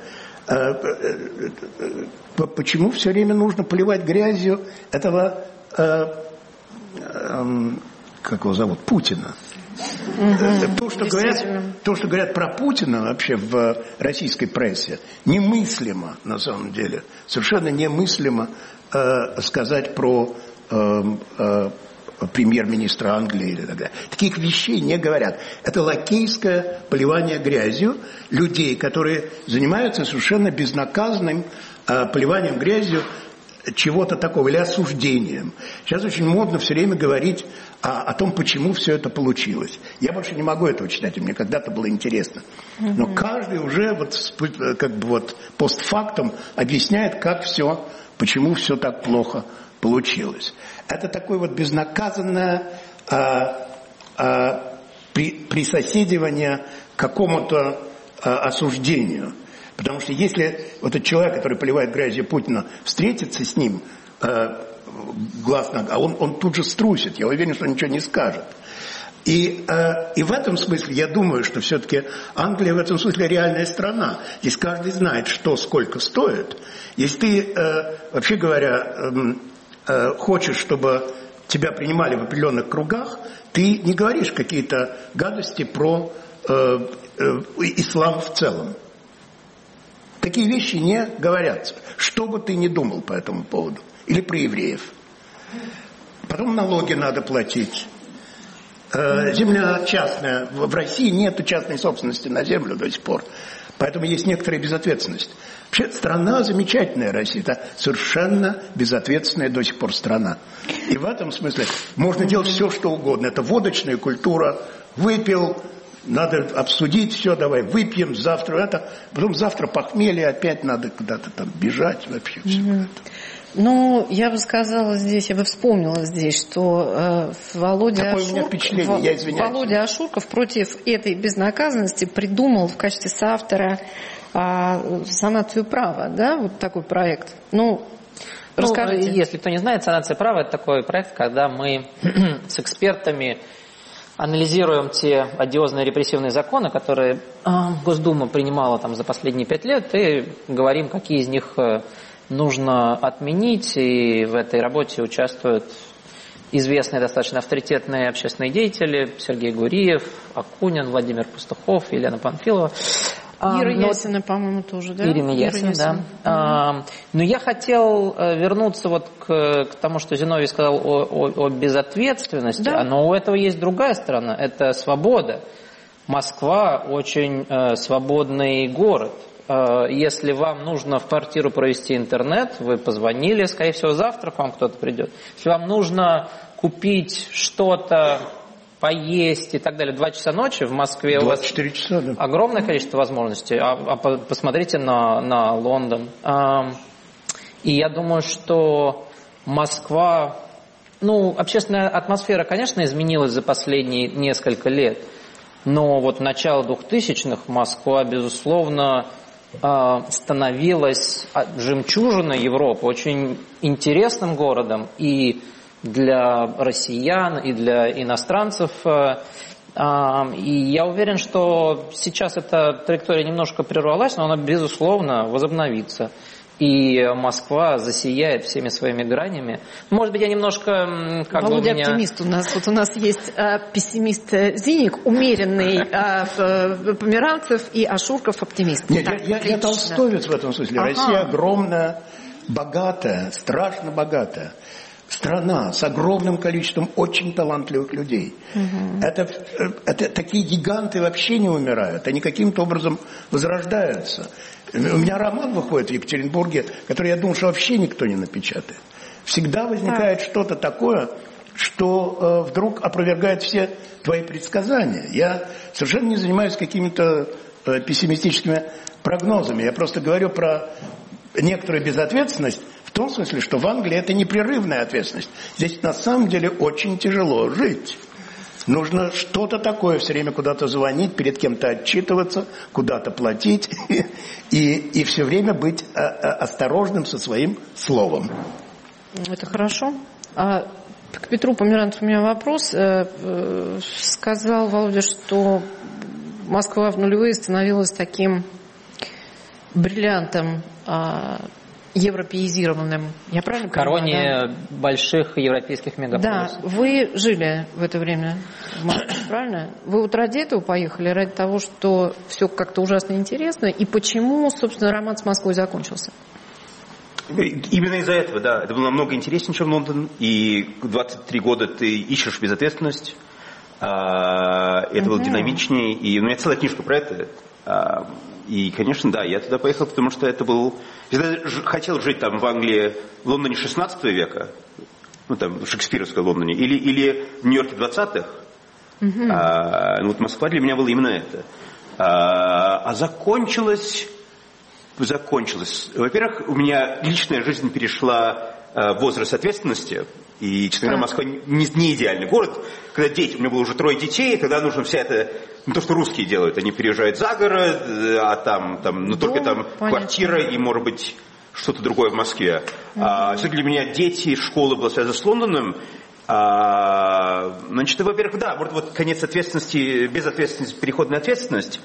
почему все время нужно поливать грязью этого, как его зовут, Путина? То, что говорят про Путина вообще в российской прессе, немыслимо на самом деле. Совершенно немыслимо сказать про премьер-министра Англии или так далее. Таких вещей не говорят. Это лакейское поливание грязью людей, которые занимаются совершенно безнаказанным поливанием грязью чего-то такого, или осуждением. Сейчас очень модно все время говорить о том, почему все это получилось. Я больше не могу этого читать, мне когда-то было интересно. Но каждый уже постфактум объясняет, почему все так плохо получилось. Это такое безнаказанное присоседивание к какому-то осуждению. Потому что если этот человек, который поливает грязью Путина, встретится с ним глаз на глаз, он тут же струсит, я уверен, что ничего не скажет. И в этом смысле я думаю, что все-таки Англия в этом смысле реальная страна. Здесь каждый знает, что сколько стоит. Если ты, вообще говоря, хочешь, чтобы тебя принимали в определенных кругах, ты не говоришь какие-то гадости про ислам в целом. Такие вещи не говорятся. Что бы ты ни думал по этому поводу. Или про евреев. Потом налоги надо платить. Земля частная. В России нет частной собственности на землю до сих пор. Поэтому есть некоторая безответственность. Вообще страна замечательная, Россия. Это совершенно безответственная до сих пор страна. И в этом смысле можно делать все, что угодно. Это водочная культура. Выпил, надо обсудить все, давай выпьем завтра это. Потом завтра похмелье, опять надо куда-то там бежать. Вообще все это. Ну, я бы сказала здесь, я бы вспомнила здесь, что Володя Ашурков против этой безнаказанности придумал в качестве соавтора санацию права, да, вот такой проект. Расскажите. Если кто не знает, санация права – это такой проект, когда мы с экспертами анализируем те одиозные репрессивные законы, которые Госдума принимала за последние 5 лет, и говорим, какие из них нужно отменить, и в этой работе участвуют известные достаточно авторитетные общественные деятели: Сергей Гуриев, Акунин, Владимир Пастухов, Елена Панфилова. Ира Ясина, по-моему, тоже, да? Ирина Ясина, да. Но я хотел вернуться к тому, что Зиновий сказал о безответственности. Да. Но у этого есть другая сторона. Это свобода. Москва очень свободный город. Если вам нужно в квартиру провести интернет, вы позвонили, скорее всего, завтра к вам кто-то придет. Если вам нужно купить что-то, поесть и так далее, 2 часа ночи в Москве, у вас часа, да. Огромное количество возможностей. Посмотрите на Лондон. И я думаю, что Москва... общественная атмосфера, конечно, изменилась за последние несколько лет. Но вот начало 2000-х Москва, безусловно, становилась жемчужиной Европы, очень интересным городом и для россиян, и для иностранцев. И я уверен, что сейчас эта траектория немножко прервалась, но она, безусловно, возобновится. И Москва засияет всеми своими гранями. Может быть, я немножко... Володя оптимист у нас. Вот у нас есть пессимист Зиник, умеренный Померанцев и Ашурков оптимист. Нет, я толстовец в этом смысле. Россия огромная, богатая, страшно богатая страна с огромным количеством очень талантливых людей. Это такие гиганты вообще не умирают. Они каким-то образом возрождаются. У меня роман выходит в Екатеринбурге, который, я думаю, что вообще никто не напечатает. Всегда возникает что-то такое, что вдруг опровергает все твои предсказания. Я совершенно не занимаюсь какими-то пессимистическими прогнозами. Я просто говорю про некоторую безответственность в том смысле, что в Англии это непрерывная ответственность. Здесь на самом деле очень тяжело жить. Нужно что-то такое, все время куда-то звонить, перед кем-то отчитываться, куда-то платить и все время быть осторожным со своим словом. Это хорошо. К Петру Померанцеву у меня вопрос. Сказал Володя, что Москва в нулевые становилась таким бриллиантом европеизированным. Я правильно понимаю? Короне больших европейских мегаполисов. Да, вы жили в это время в Москве, правильно? Вы вот ради этого поехали, ради того, что все как-то ужасно интересно, и почему, собственно, роман с Москвой закончился? Именно из-за этого, да. Это было намного интереснее, чем Лондон, и 23 года ты ищешь безответственность, это было динамичнее, и у меня целая книжка про это. И, конечно, да, я туда поехал, потому что это был... Я хотел жить там в Англии, в Лондоне 16 века, там, в шекспировской Лондоне, или в Нью-Йорке 20-х. Вот Москва для меня была именно это. Закончилось... Во-первых, у меня личная жизнь перешла в возраст ответственности. И, честно говоря, Москва не идеальный город. Когда дети, у меня было уже 3 детей, тогда нужно вся это, то, что русские делают, они переезжают за город, а там только там квартира и, может быть, что-то другое в Москве. Все для меня дети, школа была связана с Лондоном. Значит, во-первых, да, вот конец ответственности, безответственность, переход на ответственность.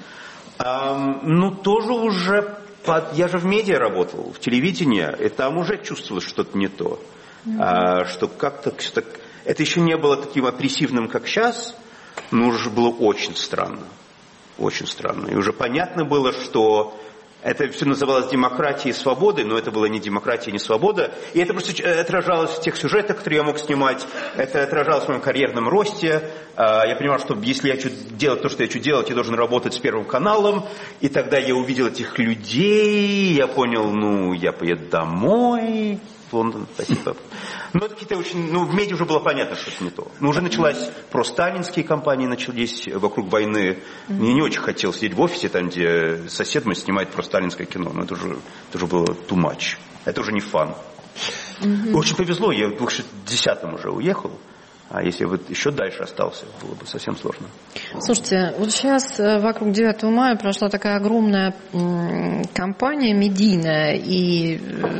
Тоже уже, я же в медиа работал, в телевидении, и там уже чувствовалось что-то не то. Что как-то это еще не было таким агрессивным, как сейчас, но уже было очень странно. Очень странно. И уже понятно было, что это все называлось демократией и свободой, но это была не демократия, не свобода. И это просто отражалось в тех сюжетах, которые я мог снимать. Это отражалось в моем карьерном росте. Я понимал, что если я хочу делать то, что я хочу делать, я должен работать с Первым каналом. И тогда я увидел этих людей, я понял, я поеду домой. Лондон, спасибо. Но это какие-то очень... в медиа уже было понятно, что это не то. Но уже началась просталинские кампании, начались вокруг войны. Мне не очень хотелось сидеть в офисе, там, где сосед мой снимает просталинское кино. Но это уже было too much. Это уже не фан. Очень повезло, я в 2010-м уже уехал. А если бы еще дальше остался, было бы совсем сложно. Слушайте, вот сейчас вокруг 9 мая прошла такая огромная кампания медийная, и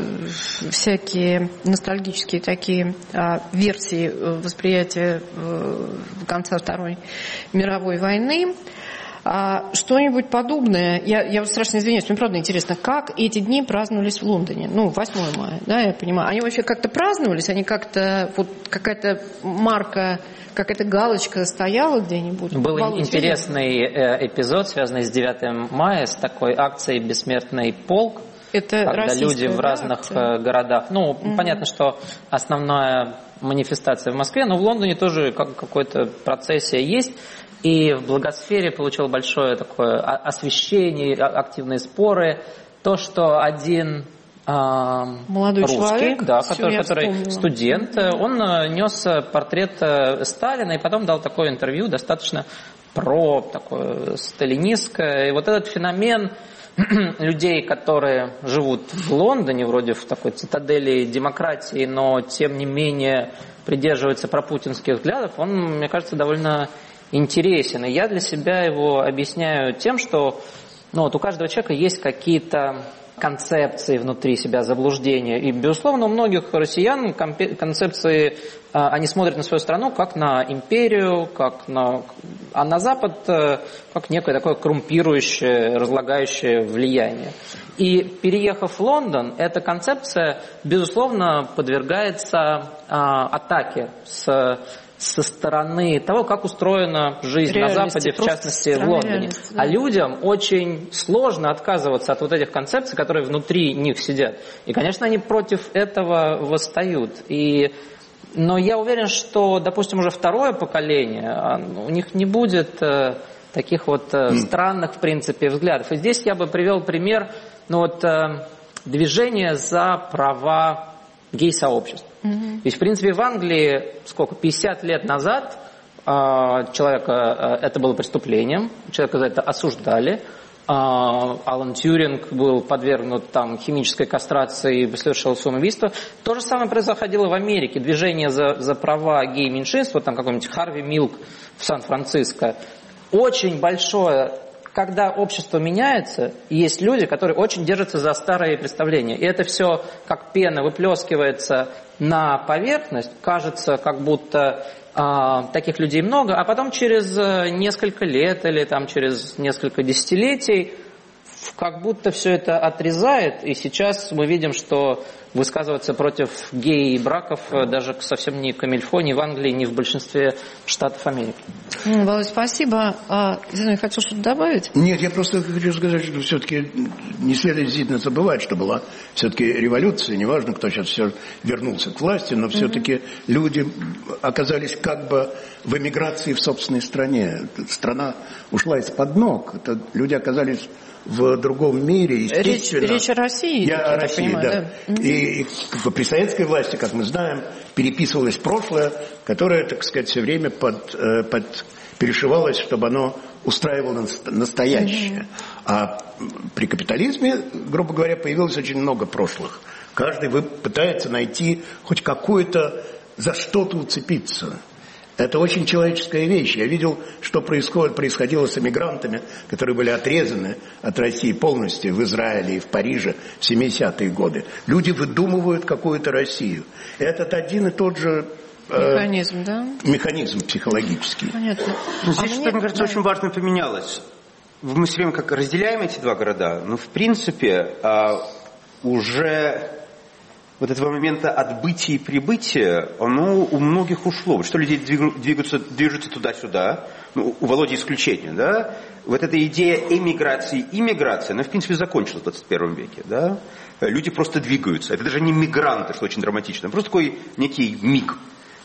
всякие ностальгические такие версии восприятия конца Второй мировой войны. Что-нибудь подобное, я вот страшно извиняюсь, мне правда интересно, как эти дни праздновались в Лондоне, 8 мая, да, я понимаю, они вообще как-то праздновались, они как-то, вот какая-то марка, какая-то галочка стояла где-нибудь? Был интересный эпизод, связанный с 9 мая, с такой акцией «Бессмертный полк», это когда люди в разных городах, понятно, что основная манифестация в Москве, но в Лондоне тоже какая-то процессия есть. и в блогосфере получил большое такое освещение, активные споры. То, что один молодой русский, человек, да, который студент, он нес портрет Сталина и потом дал такое интервью, достаточно такое сталинистское. И вот этот феномен людей, которые живут в Лондоне, вроде в такой цитадели демократии, но тем не менее придерживаются пропутинских взглядов, он, мне кажется, довольно интересен. И я для себя его объясняю тем, что у каждого человека есть какие-то концепции внутри себя, заблуждения. И, безусловно, у многих россиян концепции, они смотрят на свою страну как на империю, а на Запад как некое такое коррумпирующее, разлагающее влияние. И, переехав в Лондон, эта концепция, безусловно, подвергается атаке со стороны того, как устроена жизнь на Западе, в частности в Лондоне. Да. А людям очень сложно отказываться от вот этих концепций, которые внутри них сидят. И, конечно, они против этого восстают. Но я уверен, что, допустим, уже второе поколение, у них не будет таких странных, в принципе, взглядов. И здесь я бы привел пример движения за права гей-сообществ. Ведь, в принципе, в Англии, 50 лет назад человека это было преступлением, человека за это осуждали. Алан Тьюринг был подвергнут химической кастрации и совершил самоубийство. То же самое происходило в Америке. Движение за права гей-меньшинства, какой-нибудь Харви Милк в Сан-Франциско, очень большое. Когда общество меняется, есть люди, которые очень держатся за старые представления. И это все как пена выплескивается на поверхность. Кажется, как будто таких людей много. А потом через несколько лет или через несколько десятилетий как будто все это отрезает. И сейчас мы видим, что высказываться против гей-браков даже совсем не камильфо, ни в Англии, ни в большинстве штатов Америки. Володь, спасибо. Зиновий, хочу что-то добавить? Нет, я просто хочу сказать, что все-таки не следует действительно забывать, что была все-таки революция. Неважно, кто сейчас все вернулся к власти, но все-таки люди оказались как бы в эмиграции в собственной стране. Страна ушла из-под ног. Люди оказались в другом мире, естественно. Речь о России. Я о России, понимаю, да. И при советской власти, как мы знаем, переписывалось прошлое, которое, так сказать, все время перешивалось, чтобы оно устраивало настоящее. А при капитализме, грубо говоря, появилось очень много прошлых. Каждый пытается найти хоть какое-то, за что-то уцепиться. Это очень человеческая вещь. Я видел, что происходило с эмигрантами, которые были отрезаны от России полностью в Израиле и в Париже в 70-е годы. Люди выдумывают какую-то Россию. Этот один и тот же механизм, да? Механизм психологический. Понятно. Здесь, что, мне кажется, очень важно поменялось. Мы все время как разделяем эти два города, но в принципе уже вот этого момента отбытия и прибытия, оно у многих ушло. Что люди движутся туда-сюда, у Володи исключение, да? Вот эта идея эмиграции, иммиграции, она в принципе закончилась в 21 веке, да? Люди просто двигаются. Это даже не мигранты, что очень драматично, просто такой некий миг.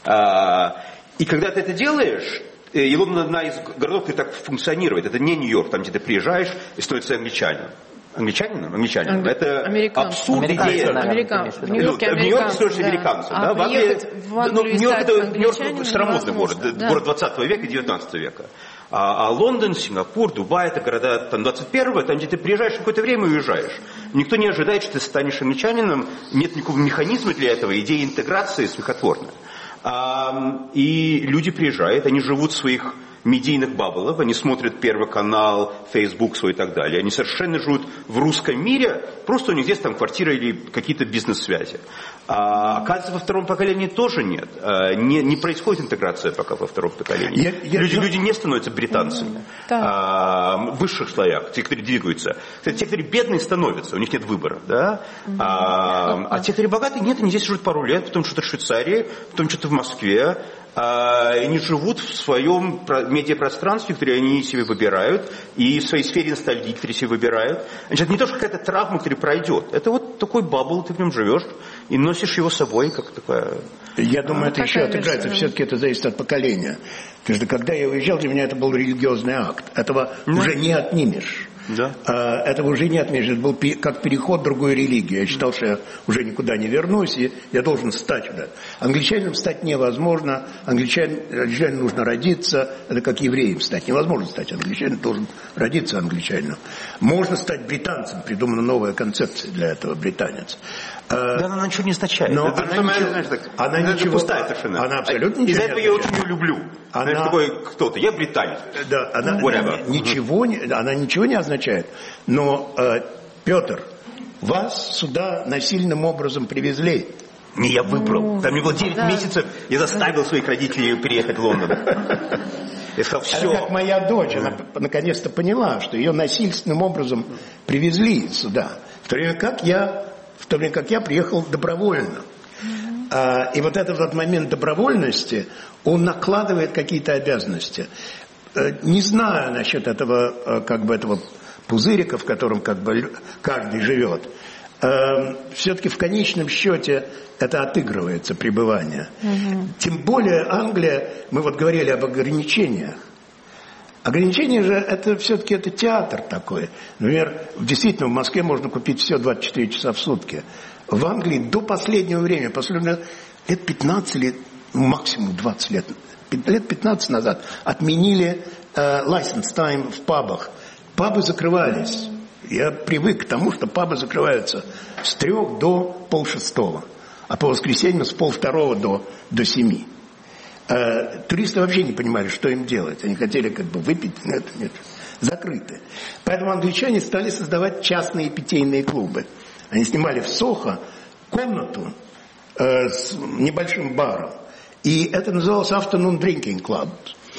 И когда ты это делаешь, и Лондон одна из городов, который так функционирует. Это не Нью-Йорк, там где ты приезжаешь и становишься англичанином. Англичанином. Это абсурд идея. В Нью-Йорке американцем. А приехать в Англию и стать англичанином старомодный город 20 века и 19 века. А Лондон, Сингапур, Дубай, это города 21-го, там, где ты приезжаешь на какое-то время и уезжаешь. Никто не ожидает, что ты станешь англичанином, нет никакого механизма для этого, идея интеграции смехотворная. И люди приезжают, они живут в своих медийных баблах, они смотрят Первый канал, Facebook свой и так далее. Они совершенно живут в русском мире, просто у них здесь там квартира или какие-то бизнес-связи. Оказывается, во втором поколении тоже нет. Не происходит интеграция пока во втором поколении. Люди не становятся британцами в высших слоях, те, которые двигаются. Кстати, те, которые бедные, становятся, у них нет выбора. Да? А те, которые богатые, нет, они здесь живут пару лет, потом что-то в Швейцарии, потом что-то в Москве. Они живут в своем медиапространстве, которое они себе выбирают, и в своей сфере ностальгии, которые себе выбирают. Значит, это не то, что какая-то травма, которая пройдет. Это вот такой бабл, ты в нем живешь и носишь его с собой, как такая... Я думаю, это еще отыграется, все-таки это зависит от поколения. Потому что когда я уезжал, для меня это был религиозный акт. Этого уже не отнимешь. Да. Этого уже не отменишь. Это был как переход в другую религию. Я считал, что я уже никуда не вернусь, и я должен стать сюда. Англичанином стать невозможно. Англичанину нужно родиться. Это как евреем стать. Невозможно стать англичанином, должен родиться англичанином. Можно стать британцем. Придумана новая концепция для этого, британец. Да, она ничего не означает. Но она ничего пустая совершенно. Она абсолютно ничего не означает. Из-за этого я очень ее люблю. Знаешь, такой кто-то. Я британец. Да, она ничего не означает. Но, Петр, вас сюда насильным образом привезли. Не, я выбрал. Там мне было 9 месяцев, я заставил своих родителей переехать в Лондон. Я сказал, все. Это как моя дочь, она наконец-то поняла, что ее насильственным образом привезли сюда. В то время как я приехал добровольно. И вот этот момент добровольности, он накладывает какие-то обязанности. Не знаю насчет этого, этого пузырика, в котором каждый живет. Все-таки в конечном счете это отыгрывается пребывание. Тем более Англия, мы вот говорили об ограничениях. Ограничения же, это все-таки это театр такой. Например, действительно в Москве можно купить все 24 часа в сутки. В Англии до последнего времени, лет 15 лет, максимум 20 лет, лет 15 назад отменили license time в пабах. Пабы закрывались. Я привык к тому, что пабы закрываются с 3 до 5:30, а по воскресеньям с 5:30 до 7. Туристы вообще не понимали, что им делать. Они хотели выпить, но это нет, закрыты. Поэтому англичане стали создавать частные питейные клубы. Они снимали в Сохо комнату с небольшим баром. И это называлось Afternoon Drinking Club.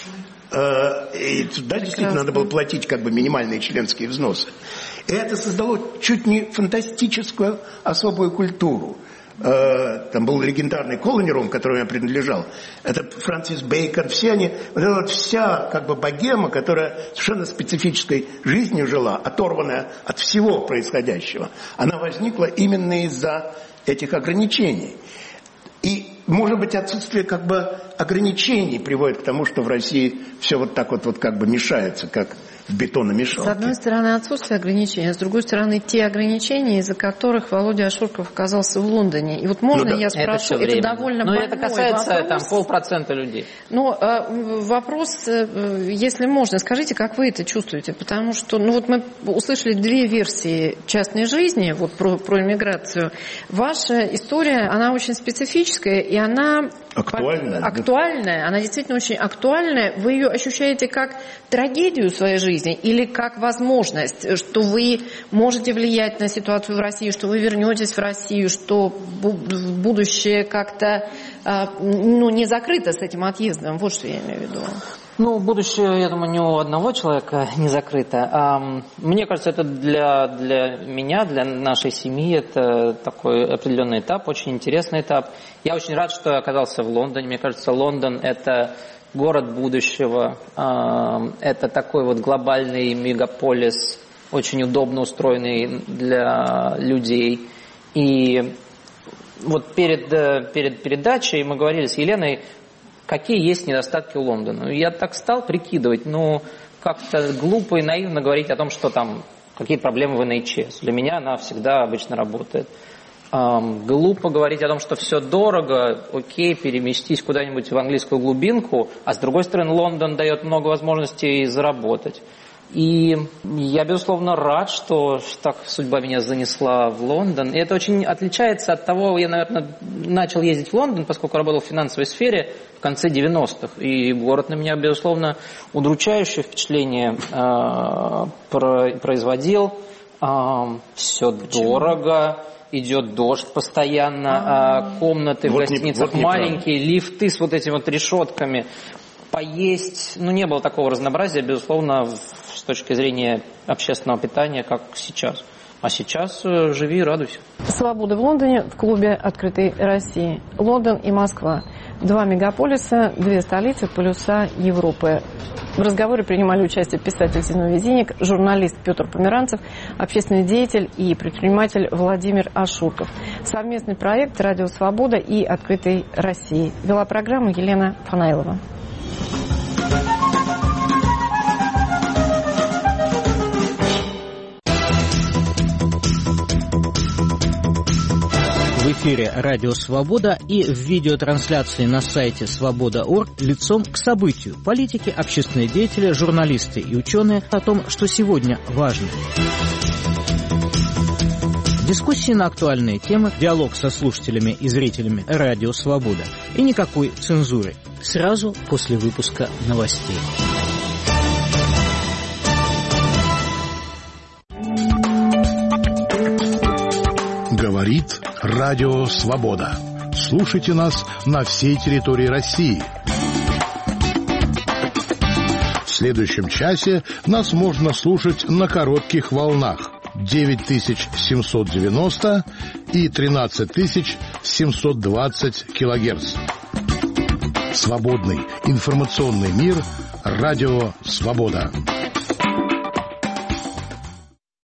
И туда действительно надо было платить минимальные членские взносы. И это создало чуть не фантастическую особую культуру. Там был легендарный Colony Room, которому я принадлежал. Это Фрэнсис Бэкон, все они, вся богема, которая совершенно специфической жизнью жила, оторванная от всего происходящего, она возникла именно из-за этих ограничений. И, может быть, отсутствие ограничений приводит к тому, что в России все мешается, как в бетономешалке. С одной стороны, отсутствие ограничений, а с другой стороны, те ограничения, из-за которых Володя Ашурков оказался в Лондоне. И вот можно я спрошу, это довольно больной это касается вопрос. 0,5% людей. Вопрос, если можно, скажите, как вы это чувствуете? Потому что, мы услышали 2 версии частной жизни, про иммиграцию. Ваша история, она очень специфическая, и она... Актуальная, она действительно очень актуальная. Вы ее ощущаете как трагедию своей жизни или как возможность, что вы можете влиять на ситуацию в России, что вы вернетесь в Россию, что будущее как-то не закрыто с этим отъездом? Вот что я имею в виду. Будущее, я думаю, ни у одного человека не закрыто. Мне кажется, это для меня, для нашей семьи, это такой определенный этап, очень интересный этап. Я очень рад, что оказался в Лондоне. Мне кажется, Лондон – это город будущего. Это такой глобальный мегаполис, очень удобно устроенный для людей. И перед передачей мы говорили с Еленой, какие есть недостатки у Лондона. Я так стал прикидывать, как-то глупо и наивно говорить о том, что там какие проблемы в NHS. Для меня она всегда обычно работает. Глупо говорить о том, что все дорого, окей, переместись куда-нибудь в английскую глубинку, а с другой стороны Лондон дает много возможностей заработать. И я, безусловно, рад, что так судьба меня занесла в Лондон. И это очень отличается от того, я, наверное, начал ездить в Лондон, поскольку работал в финансовой сфере в конце 90-х. И город на меня, безусловно, удручающее впечатление производил. Все дорого, идет дождь постоянно, комнаты в гостиницах маленькие, лифты с этими решетками. Поесть, не было такого разнообразия, безусловно, с точки зрения общественного питания, как сейчас. А сейчас живи и радуйся. Свобода в Лондоне в клубе «Открытой России». Лондон и Москва. 2 мегаполиса, 2 столицы, полюса Европы. В разговоре принимали участие писатель Зиновий Зиник, журналист Петр Померанцев, общественный деятель и предприниматель Владимир Ашурков. Совместный проект «Радио Свобода» и «Открытой России». Вела программу Елена Фанайлова. В эфире «Радио Свобода» и в видеотрансляции на сайте свобода.орг лицом к событию. Политики, общественные деятели, журналисты и ученые о том, что сегодня важно. Дискуссии на актуальные темы, диалог со слушателями и зрителями «Радио Свобода». И никакой цензуры. Сразу после выпуска новостей. Говорит Радио Свобода. Слушайте нас на всей территории России. В следующем часе нас можно слушать на коротких волнах 9790 и 13720 килогерц. Свободный информационный мир. Радио Свобода.